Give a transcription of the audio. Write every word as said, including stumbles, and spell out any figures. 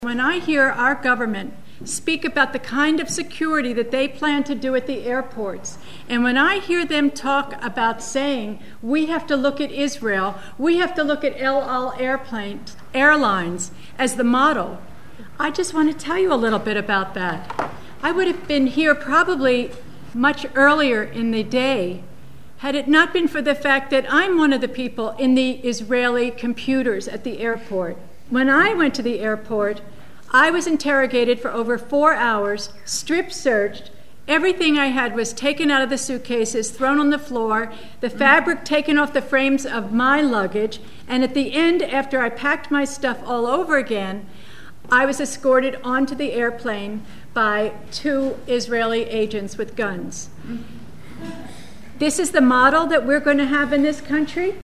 When I hear our government speak about the kind of security that they plan to do at the airports, and when I hear them talk about saying we have to look at Israel, we have to look at El Al airplanes, airlines as the model, I just want to tell you a little bit about that. I would have been here probably much earlier in the day had it not been for the fact that I'm one of the people in the Israeli computers at the airport. When I went to the airport, I was interrogated for over four hours, strip searched. Everything I had was taken out of the suitcases, thrown on the floor, the fabric taken off the frames of my luggage, and at the end, after I packed my stuff all over again, I was escorted onto the airplane by two Israeli agents with guns. This is the model that we're going to have in this country?